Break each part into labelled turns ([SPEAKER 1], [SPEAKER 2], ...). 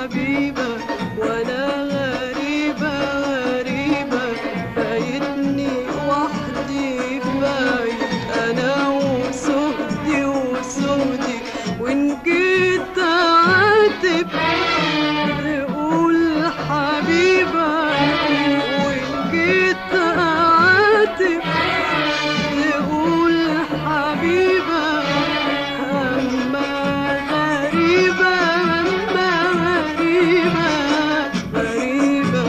[SPEAKER 1] حبيبة وانا غريبة غريبة، فايتني وحدي فايت انا وسهدي وسهدي، وان جيت اعاتب تقول حبيبة، وان جيت اعاتب تقول حبيبة. أما غريبة أما غريبة غريبة.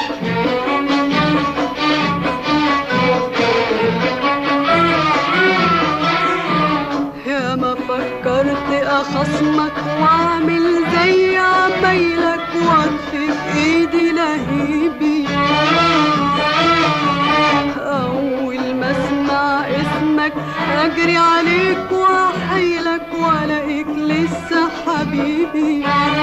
[SPEAKER 1] يا ما فكرت أخصمك وأعمل زي عمايلك وأطفي في إيدي لهيبي، أول ما أسمع اسمك أجري عليك وأحيلك وألاقيك لسه حبيبي.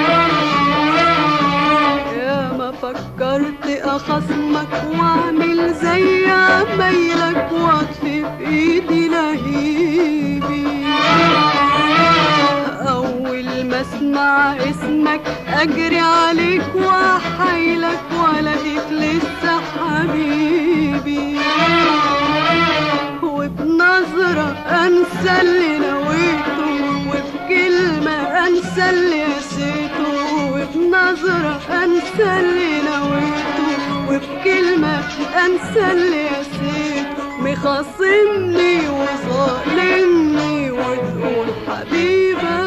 [SPEAKER 1] يا ما فكرت أخصمك وأعمل زي عمايلك وأطفي في إيدي لهيبي، أول ما أسمع اسمك أجري عليك وأحيلك وألاقيك لسه حبيبي. وبنظرة أنسى اللي نويته، وبكلمة أنسى اللي قسيته، وبنظرة أنسى اللي نويته، وبكلمة أنسى اللي قسيته. مخاصمني وظالمني وتقول حبيبة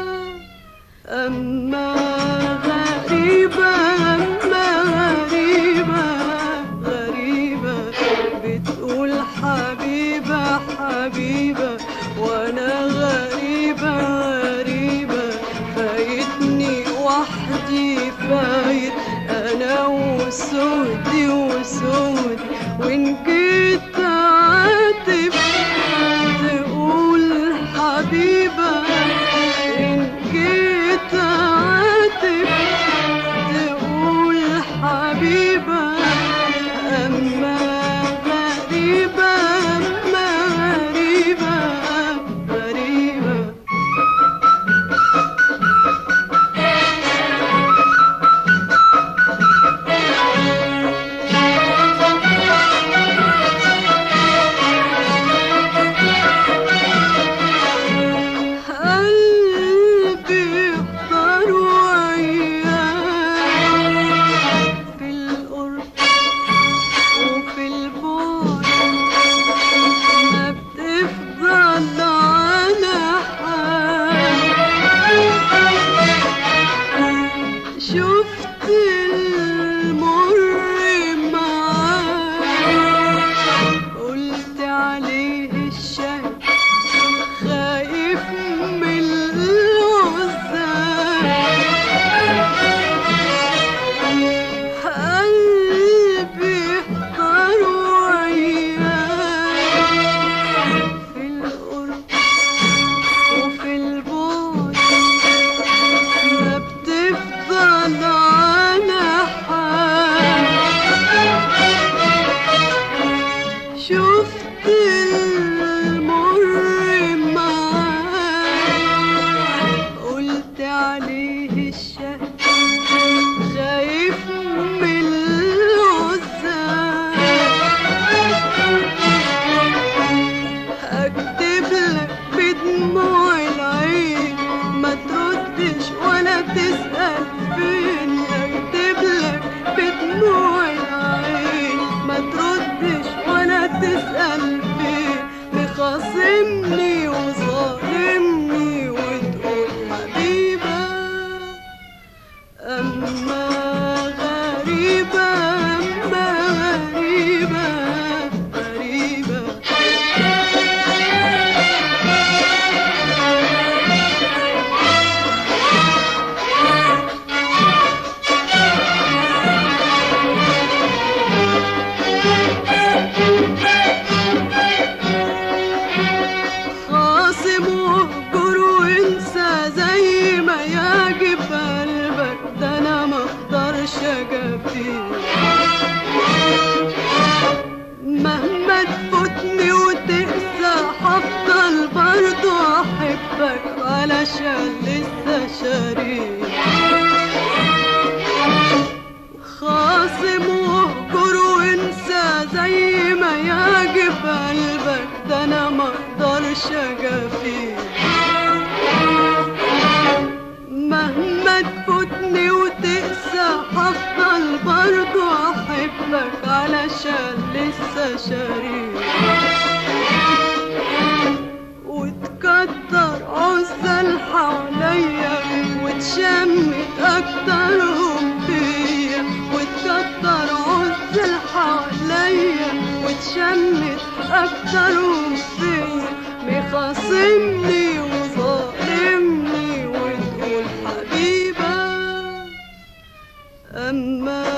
[SPEAKER 1] أما غريبة أما غريبة غريبة، بتقول حبيبة حبيبة وانا غريبة غريبة، فايتني وحدي فايت انا وسهدي وسهدي، وان جيت اعاتب تقول حبيبة، ان جيت اعاتب تقول حبيبة. أما غريبة أما غريبة غريبة. قلبي اختار وياك في القرب وفي البعد، ما بتفضل على حال. شفت المر معاك قلت عليه الشهد، خايف من العزاب. قلبي احتار وياك في القرب وفي البعد، ما بتفضل على حال. شفت المر معاك قلت عليه الشهد، خايف من العزاب. اكتب لك بدموع العين ما تردش ولا تسأل فين، اكتب لك بدموع العين ما تردش ولا تسأل فين. مخاصمني وظالمني وتقول حبيبة أما غريبة أما غريبة غريبة. خاصم واهجر وانسى زي ما يعجب قلبك، ده انا مقدرش اجافيك. مهما تفوتني وتقسى هفضل برضو احبك علشان لسه شريك. علشان لسه شريك. وتكتر عزل حواليا وتشمت اكترهم فيا، وتكتر عزل حواليا وتشمت اكترهم فيا، مخاصمني وظالمني وتقول حبيبة. أما